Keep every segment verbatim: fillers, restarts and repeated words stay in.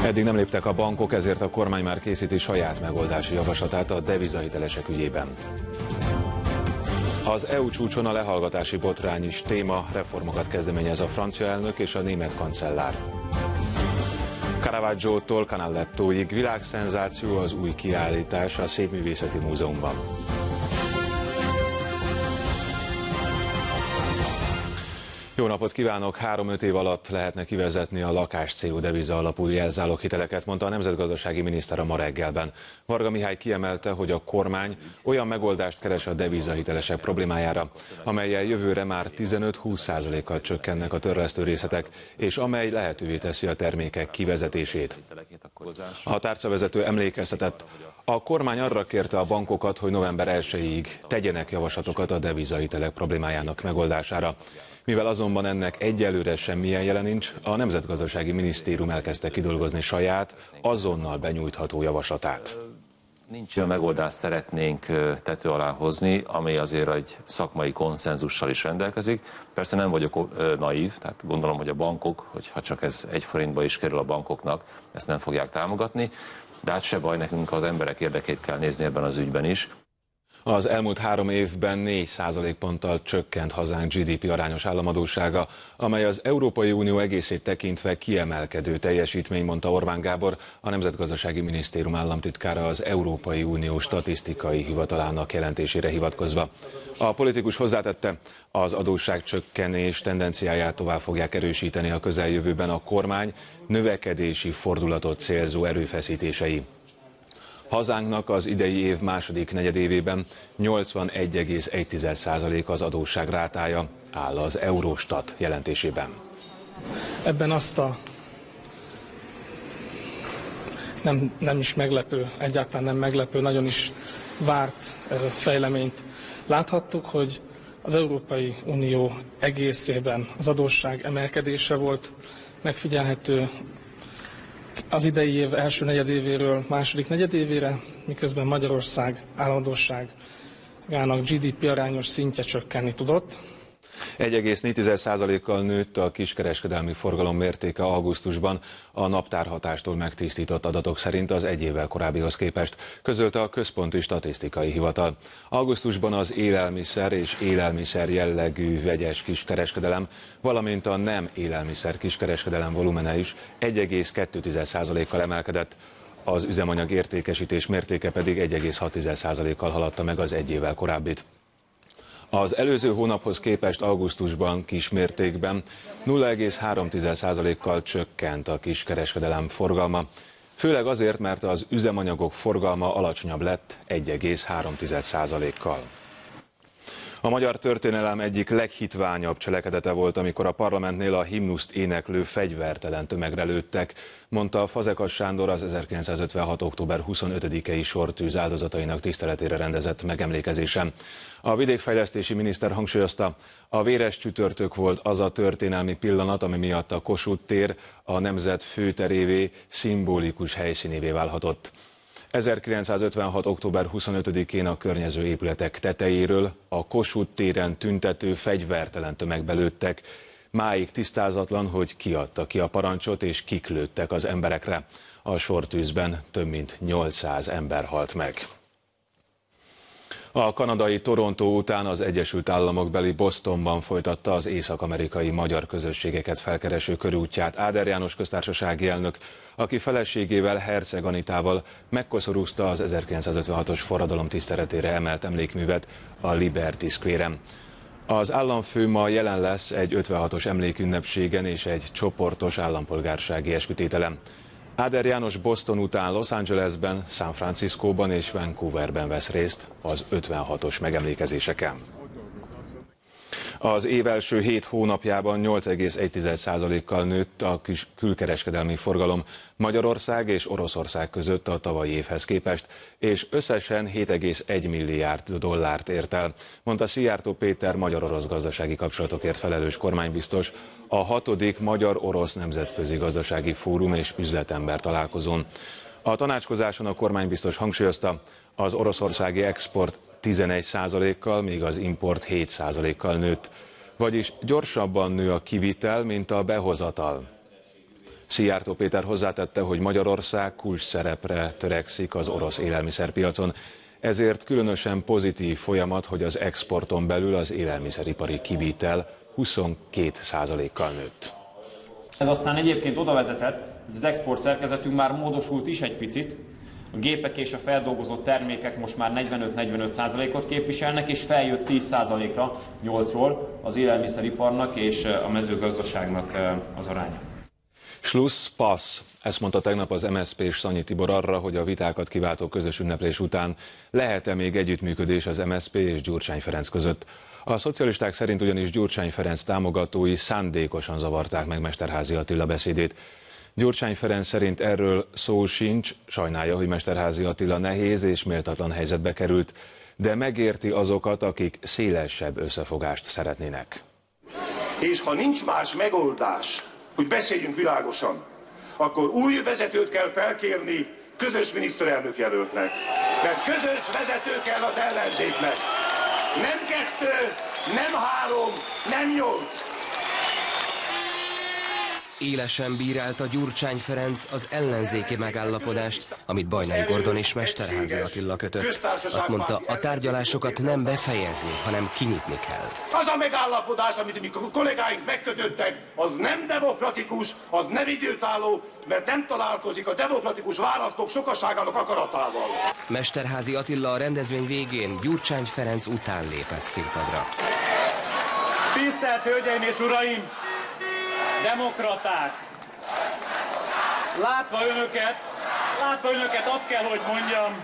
Eddig nem léptek a bankok, ezért a kormány már készíti saját megoldási javaslatát a devizahitelesek ügyében. Az é u csúcson a lehallgatási botrány is téma, reformokat kezdeményez a francia elnök és a német kancellár. Caravaggio-tól Canalettóig világszenzáció az új kiállítás a Szépművészeti Múzeumban. Jó napot kívánok! Három-öt év alatt lehetne kivezetni a lakás célú deviza alapú jelzáloghiteleket, mondta a nemzetgazdasági miniszter a ma reggelben. Varga Mihály kiemelte, hogy a kormány olyan megoldást keres a devizahitelesek problémájára, amellyel jövőre már tizenöt-húsz százalékkal csökkennek a törlesztő részletek, és amely lehetővé teszi a termékek kivezetését. A tárcavezető emlékeztetett, a kormány arra kérte a bankokat, hogy november elsejéig tegyenek javaslatokat a devizahitelek problémájának megoldására. Mivel azonban ennek egyelőre semmilyen jele nincs, a Nemzetgazdasági Minisztérium elkezdte kidolgozni saját, azonnal benyújtható javaslatát. Nincs olyan megoldást szeretnénk tető alá hozni, ami azért egy szakmai konszenzussal is rendelkezik. Persze nem vagyok naív, tehát gondolom, hogy a bankok, hogyha csak ez egy forintba is kerül a bankoknak, ezt nem fogják támogatni, de hát se baj, nekünk az emberek érdekét kell nézni ebben az ügyben is. Az elmúlt három évben négy százalékponttal csökkent hazánk gé dé pé arányos államadóssága, amely az Európai Unió egészét tekintve kiemelkedő teljesítmény, mondta Orbán Gábor, a Nemzetgazdasági Minisztérium államtitkára az Európai Unió statisztikai hivatalának jelentésére hivatkozva. A politikus hozzátette, az adósságcsökkenés tendenciáját tovább fogják erősíteni a közeljövőben a kormány növekedési fordulatot célzó erőfeszítései. Hazánknak az idei év második negyedévében nyolcvanegy egész egy százalék az adósság rátája, áll az Eurostat jelentésében. Ebben azt a nem, nem is meglepő, egyáltalán nem meglepő, nagyon is várt fejleményt láthattuk, hogy az Európai Unió egészében az adósság emelkedése volt megfigyelhető az idei év első negyedévéről második negyedévére, miközben Magyarország államadósságának gé dé pé arányos szintje csökkenni tudott. egy egész négy százalékkal nőtt a kiskereskedelmi forgalom mértéke augusztusban, a naptárhatástól megtisztított adatok szerint az egy évvel korábbihoz képest, közölte a Központi Statisztikai Hivatal. Augusztusban az élelmiszer és élelmiszer jellegű vegyes kiskereskedelem, valamint a nem élelmiszer kiskereskedelem volumene is egy egész kettő százalékkal emelkedett, az üzemanyag értékesítés mértéke pedig egy egész hat százalékkal haladta meg az egy évvel korábbit. Az előző hónaphoz képest augusztusban kismértékben nulla egész három százalékkal csökkent a kiskereskedelem forgalma, főleg azért, mert az üzemanyagok forgalma alacsonyabb lett egy egész három százalékkal. A magyar történelem egyik leghitványabb cselekedete volt, amikor a parlamentnél a himnuszt éneklő fegyvertelen tömegre lőttek, mondta Fazekas Sándor az ezerkilencszázötvenhat október huszonötödikei sortűz áldozatainak tiszteletére rendezett megemlékezésen. A vidékfejlesztési miniszter hangsúlyozta, a véres csütörtök volt az a történelmi pillanat, ami miatt a Kossuth tér a nemzet főterévé, szimbolikus helyszínévé válhatott. ezerkilencszázötvenhat október huszonötödikén a környező épületek tetejéről a Kossuth téren tüntető fegyvertelen tömegbe lőttek. Máig tisztázatlan, hogy ki adta ki a parancsot és kik lőttek az emberekre. A sortűzben több mint nyolcszáz ember halt meg. A kanadai Toronto után az Egyesült Államok beli Bostonban folytatta az észak-amerikai magyar közösségeket felkereső körútját Áder János köztársasági elnök, aki feleségével, Herceg Anitával megkoszorúzta az ezerkilencszázötvenhatos forradalom tiszteletére emelt emlékművet a Liberty Square-en. Az államfő ma jelen lesz egy ötvenhatos emlékünnepségen és egy csoportos állampolgársági eskütételen. Áder János Boston után Los Angelesben, San Franciscóban és Vancouverben vesz részt az ötvenhatos megemlékezéseken. Az év első hét hónapjában nyolc egész egy százalékkal nőtt a külkereskedelmi forgalom Magyarország és Oroszország között a tavalyi évhez képest, és összesen hét egész egy milliárd dollárt ért el, mondta Szijjártó Péter magyar-orosz gazdasági kapcsolatokért felelős kormánybiztos a hatodik Magyar-Orosz Nemzetközi Gazdasági Fórum és Üzletember találkozón. A tanácskozáson a kormánybiztos hangsúlyozta, az oroszországi export tizenegy százalékkal, míg az import hét százalékkal nőtt, vagyis gyorsabban nő a kivitel, mint a behozatal. Szijjártó Péter hozzátette, hogy Magyarország kulcs szerepre törekszik az orosz élelmiszerpiacon, ezért különösen pozitív folyamat, hogy az exporton belül az élelmiszeripari kivitel huszonkét százalékkal nőtt. Ez aztán egyébként oda vezetett, hogy az export szerkezetünk már módosult is egy picit. A gépek és a feldolgozott termékek most már negyvenöt-negyvenöt százalékot képviselnek, és feljött tíz százalékra, nyolcról az élelmiszeriparnak és a mezőgazdaságnak az aránya. Schluss, passz. Ezt mondta tegnap az em es zé pés Szanyi Tibor arra, hogy a vitákat kiváltó közös ünneplés után lehet-e még együttműködés az em es zé pé és Gyurcsány Ferenc között. A szocialisták szerint ugyanis Gyurcsány Ferenc támogatói szándékosan zavarták meg Mesterházy Attila beszédét. Gyurcsány Ferenc szerint erről szó sincs, sajnálja, hogy Mesterházy Attila nehéz és méltatlan helyzetbe került, de megérti azokat, akik szélesebb összefogást szeretnének. És ha nincs más megoldás, hogy beszéljünk világosan, akkor új vezetőt kell felkérni közös miniszterelnök jelöltnek. Mert közös vezető kell az ellenzéknek. Nem kettő, nem három, nem nyolc. Élesen bírálta Gyurcsány Ferenc az ellenzéki megállapodást, amit Bajnai Gordon és Mesterházy Attila kötött. Azt mondta, a tárgyalásokat nem befejezni, hanem kinyitni kell. Az a megállapodás, amit mi kollégáink megkötöttek, az nem demokratikus, az nem időtálló, mert nem találkozik a demokratikus választók sokaságának akaratával. Mesterházy Attila a rendezvény végén Gyurcsány Ferenc után lépett színpadra. Tisztelt Hölgyeim és Uraim! Demokraták! Látva önöket, látva önöket azt kell, hogy mondjam,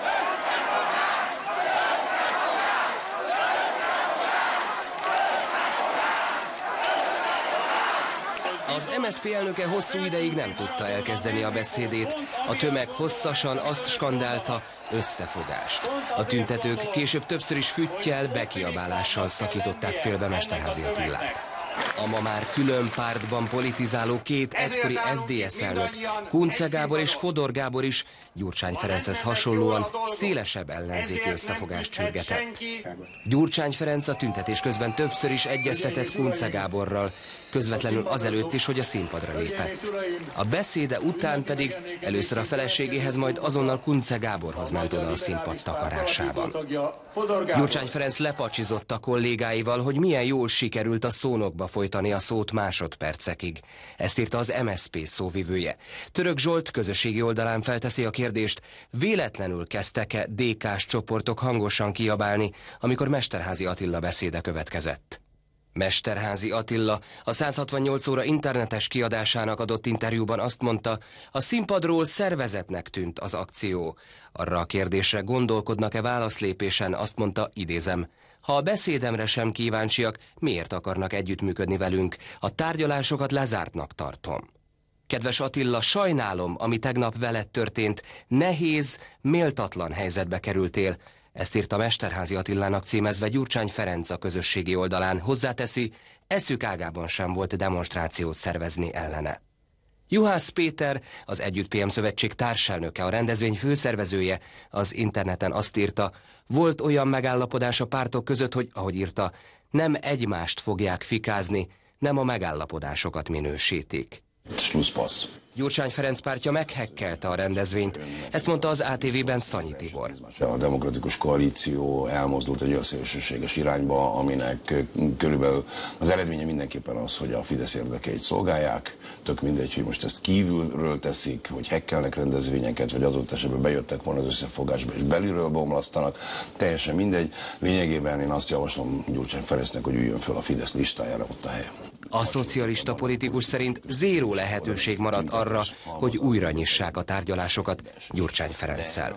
Az em es zé pé elnöke hosszú ideig nem tudta elkezdeni a beszédét. A tömeg hosszasan azt skandálta, összefogást. A tüntetők később többször is füttyel, bekiabálással szakították félbe Mesterházy Attilát. A ma már külön pártban politizáló két egykori es zé dé es elnök, Kunce Gábor és Fodor Gábor is Gyurcsány Ferenchez hasonlóan szélesebb ellenzéki összefogást sürgetett. Gyurcsány Ferenc a tüntetés közben többször is egyeztetett Kunce Gáborral, közvetlenül azelőtt is, hogy a színpadra lépett. A beszéde után pedig először a feleségéhez, majd azonnal Kunce Gáborhoz ment oda a színpad takarásában. Gyurcsány Ferenc lepacsizott a kollégáival, hogy milyen jól sikerült a szónokba folytani a szót másodpercekig. Ezt írta az em es zé pé szóvivője. Török Zsolt közösségi oldalán felteszi a kérdést, véletlenül kezdtek-e dé ká-s csoportok hangosan kiabálni, amikor Mesterházy Attila beszéde következett. Mesterházy Attila a száz hatvannyolc óra internetes kiadásának adott interjúban azt mondta, a színpadról szervezetnek tűnt az akció. Arra a kérdésre, gondolkodnak-e válaszlépésen, azt mondta, idézem, ha a beszédemre sem kíváncsiak, miért akarnak együttműködni velünk? A tárgyalásokat lezártnak tartom. Kedves Attila, sajnálom, ami tegnap veled történt. Nehéz, méltatlan helyzetbe kerültél. Ezt írta Mesterházy Attilának címezve Gyurcsány Ferenc a közösségi oldalán. Hozzáteszi, eszük ágában sem volt demonstrációt szervezni ellene. Juhász Péter, az Együtt pé em Szövetség társelnöke, a rendezvény főszervezője, az interneten azt írta, volt olyan megállapodás a pártok között, hogy, ahogy írta, nem egymást fogják fikázni, nem a megállapodásokat minősítik. Schlusspassz. Gyurcsány Ferenc pártja meghekkelte a rendezvényt. Ezt mondta az á té vében Szanyi Tibor. A demokratikus koalíció elmozdult egy olyan szélsőséges irányba, aminek körülbelül az eredménye mindenképpen az, hogy a Fidesz érdekeit szolgálják. Tök mindegy, hogy most ezt kívülről teszik, hogy hekkelnek rendezvényeket, vagy adott esetben bejöttek volna az összefogásba, és belülről bomlasztanak. Teljesen mindegy. Lényegében én azt javaslom Gyurcsány Ferencnek, hogy üljön föl a Fidesz listájára, ott a helye. A szocialista politikus szerint zéró lehetőség maradt arra, hogy újra nyissák a tárgyalásokat Gyurcsány Ferenccel.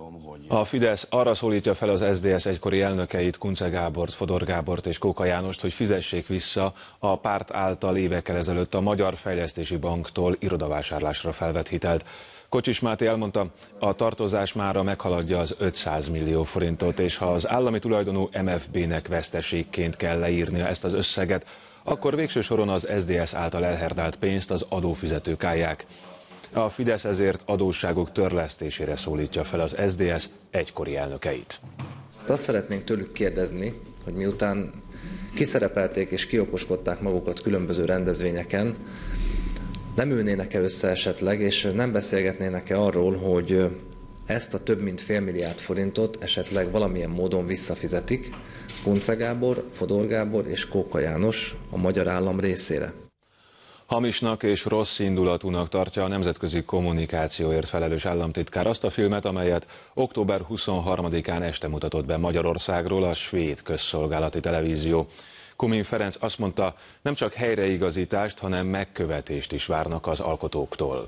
A Fidesz arra szólítja fel az es zé dé es egykori elnökeit, Kunce Gábort, Fodor Gábort és Kóka Jánost, hogy fizessék vissza a párt által évekkel ezelőtt a Magyar Fejlesztési Banktól irodavásárlásra felvett hitelt. Kocsis Máté elmondta, a tartozás mára meghaladja az ötszáz millió forintot, és ha az állami tulajdonú em ef bé-nek veszteségként kell leírnia ezt az összeget, akkor végső soron az es zé dé es által elherdált pénzt az adófizetők állják. A Fidesz ezért adósságok törlesztésére szólítja fel az es zé dé es egykori elnökeit. Azt szeretnénk tőlük kérdezni, hogy miután kiszerepelték és kiokoskodták magukat különböző rendezvényeken, Nem ülnének-e össze esetleg, és nem beszélgetnének-e arról, hogy ezt a több mint fél milliárd forintot esetleg valamilyen módon visszafizetik Kunce Gábor, Fodor Gábor és Kóka János a magyar állam részére? Hamisnak és rossz indulatúnak tartja a nemzetközi kommunikációért felelős államtitkár azt a filmet, amelyet október huszonharmadikán este mutatott be Magyarországról a svéd közszolgálati televízió. Kumin Ferenc azt mondta, nem csak helyreigazítást, hanem megkövetést is várnak az alkotóktól.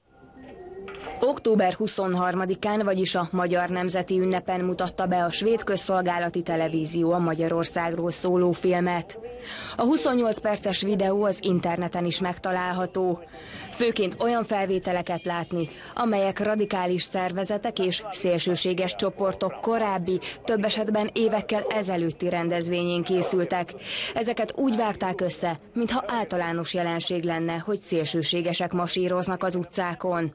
október huszonharmadikán, vagyis a Magyar Nemzeti Ünnepen mutatta be a svéd közszolgálati televízió a Magyarországról szóló filmet. A huszonnyolc perces videó az interneten is megtalálható. Főként olyan felvételeket látni, amelyek radikális szervezetek és szélsőséges csoportok korábbi, több esetben évekkel ezelőtti rendezvényén készültek. Ezeket úgy vágták össze, mintha általános jelenség lenne, hogy szélsőségesek masíroznak az utcákon.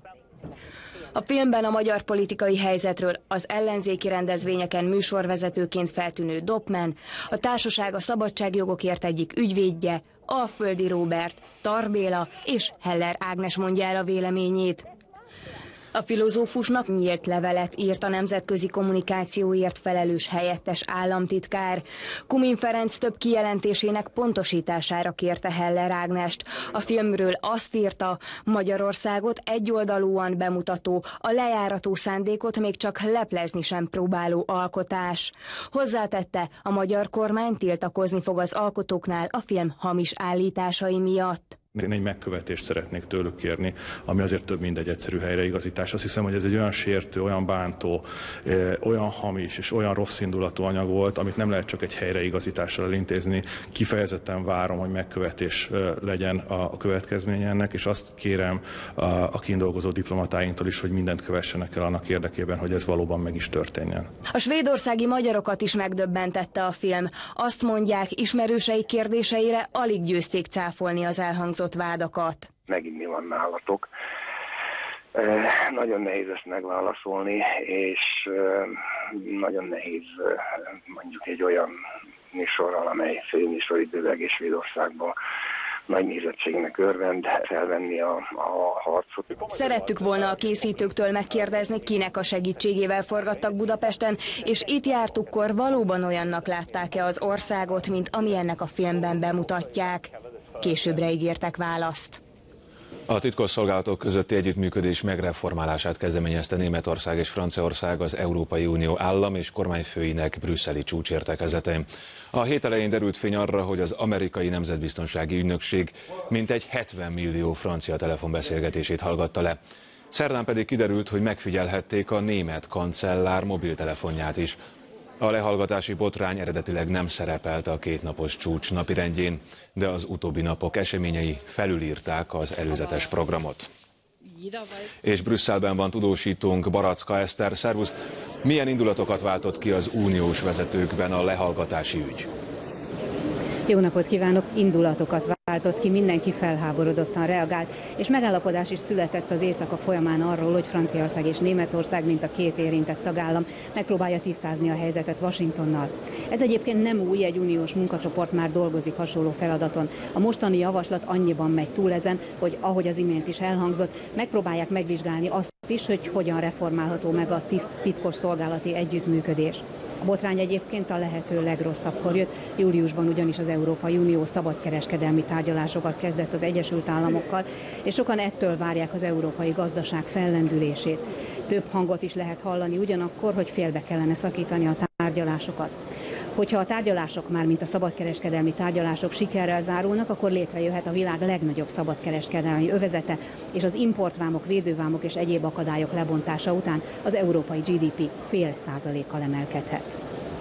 A filmben a magyar politikai helyzetről az ellenzéki rendezvényeken műsorvezetőként feltűnő Doppmann, a társaság a szabadságjogokért egyik ügyvédje, Alföldi Róbert, Tar Béla és Heller Ágnes mondja el a véleményét. A filozófusnak nyílt levelet írt a nemzetközi kommunikációért felelős helyettes államtitkár. Kumin Ferenc több kijelentésének pontosítására kérte Heller Ágnest. A filmről azt írta, Magyarországot egyoldalúan bemutató, a lejárató szándékot még csak leplezni sem próbáló alkotás. Hozzátette, a magyar kormány tiltakozni fog az alkotóknál a film hamis állításai miatt. Én egy megkövetést szeretnék tőlük kérni, ami azért több mint egy egyszerű helyreigazítás. Azt hiszem, hogy ez egy olyan sértő, olyan bántó, olyan hamis és olyan rosszindulatú anyag volt, amit nem lehet csak egy helyreigazítással elintézni. Kifejezetten várom, hogy megkövetés legyen a következménye ennek, és azt kérem a kindolgozó diplomatáinktól is, hogy mindent kövessenek el annak érdekében, hogy ez valóban meg is történjen. A svédországi magyarokat is megdöbbentette a film. Azt mondják, ismerősei kérdéseire alig győzték cáfolni az elhangzott vádakat. Megint mi van nálatok? E, nagyon nehéz ezt megválaszolni, és e, nagyon nehéz mondjuk egy olyan műsorral, amely főműsoridőben egész Svédországban nagy nézettségnek örvend, felvenni a, a harcot. Szerettük volna a készítőktől megkérdezni, kinek a segítségével forgattak Budapesten, és itt jártukkor valóban olyannak látták-e az országot, mint ami ennek a filmben bemutatják. Későbbre ígértek választ. A titkosszolgálatok közötti együttműködés megreformálását kezdeményezte Németország és Franciaország az Európai Unió állam és kormányfőinek brüsszeli csúcsértekezletén. A hét elején derült fény arra, hogy az amerikai nemzetbiztonsági ügynökség mintegy hetven millió francia telefonbeszélgetését hallgatta le. Szerdán pedig kiderült, hogy megfigyelhették a német kancellár mobiltelefonját is. A lehallgatási botrány eredetileg nem szerepelt a kétnapos csúcs napirendjén, de az utóbbi napok eseményei felülírták az előzetes programot. És Brüsszelben van tudósítónk, Baracka Eszter. Szervusz! Milyen indulatokat váltott ki az uniós vezetőkben a lehallgatási ügy? Jó napot kívánok! Indulatokat váltott ki, mindenki felháborodottan reagált, és megállapodás is született az éjszaka folyamán arról, hogy Franciaország és Németország, mint a két érintett tagállam, megpróbálja tisztázni a helyzetet Washingtonnal. Ez egyébként nem új, egy uniós munkacsoport már dolgozik hasonló feladaton. A mostani javaslat annyiban megy túl ezen, hogy ahogy az imént is elhangzott, megpróbálják megvizsgálni azt is, hogy hogyan reformálható meg a titkos szolgálati együttműködés. A botrány egyébként a lehető legrosszabbkor jött, júliusban ugyanis az Európai Unió szabadkereskedelmi tárgyalásokat kezdett az Egyesült Államokkal, és sokan ettől várják az európai gazdaság fellendülését. Több hangot is lehet hallani ugyanakkor, hogy félbe kellene szakítani a tárgyalásokat. Hogyha a tárgyalások már, mint a szabadkereskedelmi tárgyalások sikerrel zárulnak, akkor létrejöhet a világ legnagyobb szabadkereskedelmi övezete, és az importvámok, védővámok és egyéb akadályok lebontása után az európai gé dé pé fél százalékkal emelkedhet.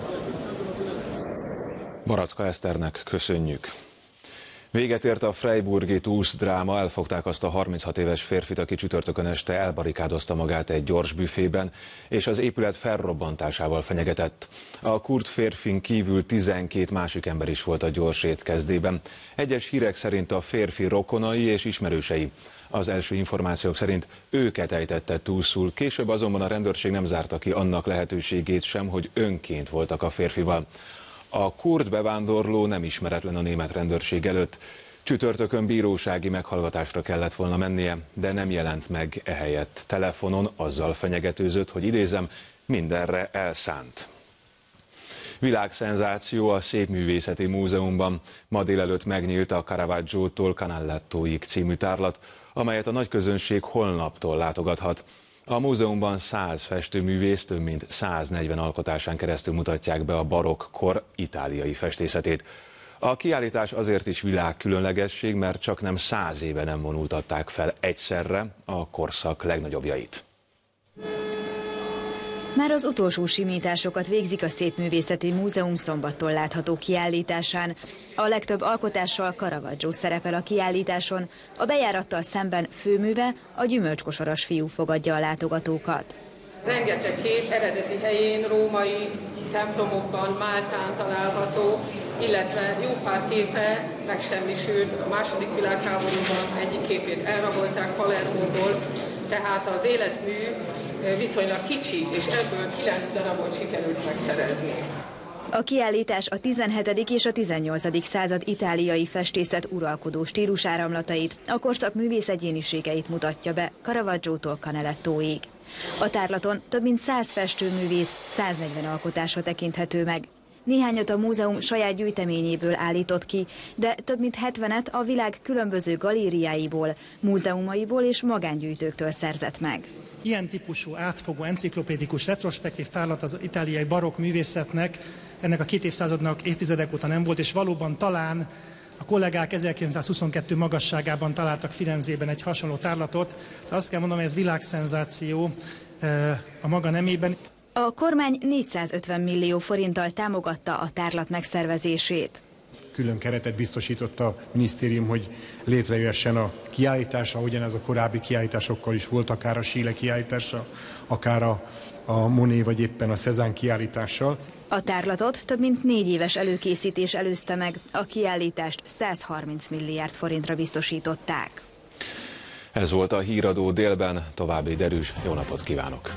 Baracka Eszternek köszönjük. Véget ért a freiburgi Tusz dráma, elfogták azt a harminchat éves férfit, aki csütörtökön este elbarikádozta magát egy gyors büfében, és az épület felrobbantásával fenyegetett. A kurd férfin kívül tizenkét másik ember is volt a gyors étkezdében. Egyes hírek szerint a férfi rokonai és ismerősei. Az első információk szerint őket ejtette túlszul, később azonban a rendőrség nem zárta ki annak lehetőségét sem, hogy önként voltak a férfival. A kurd bevándorló nem ismeretlen a német rendőrség előtt. Csütörtökön bírósági meghallgatásra kellett volna mennie, de nem jelent meg ehelyett telefonon, azzal fenyegetőzött, hogy idézem, mindenre elszánt. Világszenzáció a Szépművészeti Múzeumban. Ma délelőtt megnyílt a Caravaggio-tól Canalettóig című tárlat, amelyet a nagyközönség holnaptól látogathat. A múzeumban száz festőművész több mint száznegyven alkotásán keresztül mutatják be a barokk kor itáliai festészetét. A kiállítás azért is világkülönlegesség, mert csak nem száz éve nem vonultatták fel egyszerre a korszak legnagyobbjait. Már az utolsó simításokat végzik a Szépművészeti Múzeum szombattól látható kiállításán. A legtöbb alkotással Caravaggio szerepel a kiállításon, a bejárattal szemben főműve, a gyümölcskosaras fiú fogadja a látogatókat. Rengeteg kép eredeti helyén, római templomokban, Máltán található, illetve jó pár képe megsemmisült. A második világháborúban egyik képét elrabolták Palermóból, tehát az életmű viszonylag kicsi, és ebből kilenc darabot sikerült megszerezni. A kiállítás a tizenhetedik és a tizennyolcadik század itáliai festészet uralkodó stílusáramlatait, a korszak művész egyéniségeit mutatja be Caravaggiótól Canalettóig. A tárlaton több mint száz festőművész, száznegyven alkotása tekinthető meg. Néhányat a múzeum saját gyűjteményéből állított ki, de több mint hetvenet a világ különböző galériáiból, múzeumaiból és magángyűjtőktől szerzett meg. Ilyen típusú átfogó enciklopédikus retrospektív tárlat az itáliai barokk művészetnek, ennek a két évszázadnak évtizedek óta nem volt, és valóban talán a kollégák ezerkilencszázhuszonkettő magasságában találtak Firenzében egy hasonló tárlatot, de azt kell mondanom, hogy ez világszenzáció a maga nemében. A kormány négyszázötven millió forinttal támogatta a tárlat megszervezését. Külön keretet biztosított a minisztérium, hogy létrejöhessen a kiállítás, ahogyan ez a korábbi kiállításokkal is volt, akár a Schiele kiállítása, akár a, a Monet vagy éppen a Cézanne kiállítással. A tárlatot több mint négy éves előkészítés előzte meg, a kiállítást százharminc milliárd forintra biztosították. Ez volt a Híradó délben, további derűs, jó napot kívánok!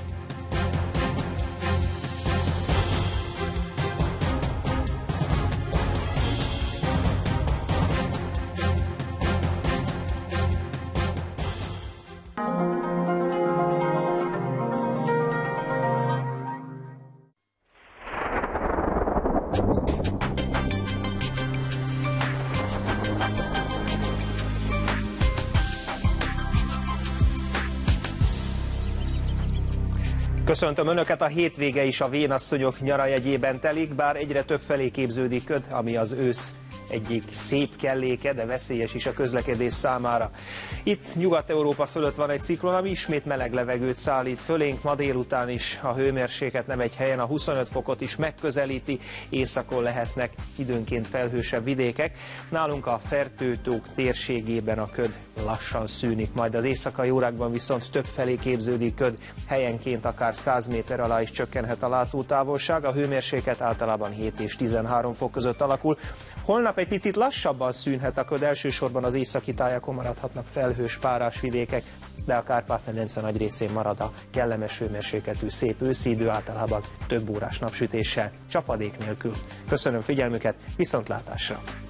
Köszöntöm Önöket, a hétvége is a vénasszonyok nyarajegyében telik, bár egyre több felé képződik köd, ami az ősz egyik szép kelléke, de veszélyes is a közlekedés számára. Itt Nyugat-Európa fölött van egy ciklon, ami ismét meleg levegőt szállít fölénk, ma délután is a hőmérséklet nem egy helyen, a huszonöt fokot is megközelíti, északon lehetnek időnként felhősebb vidékek. Nálunk a Fertőtók térségében a köd lassan szűnik, majd az éjszakai órákban viszont több felé képződik köd, helyenként akár száz méter alá is csökkenhet a látótávolság, a hőmérséklet általában hét és tizenhárom fok között alakul. Holnap egy picit lassabban szűnhet a köd, elsősorban az északi tájakon maradhatnak felhős, párás vidékek, de a Kárpát-medence nagy részén marad a kellemes hőmérsékletű szép őszi idő, általában több órás napsütéssel, csapadék nélkül. Köszönöm figyelmüket, viszontlátásra!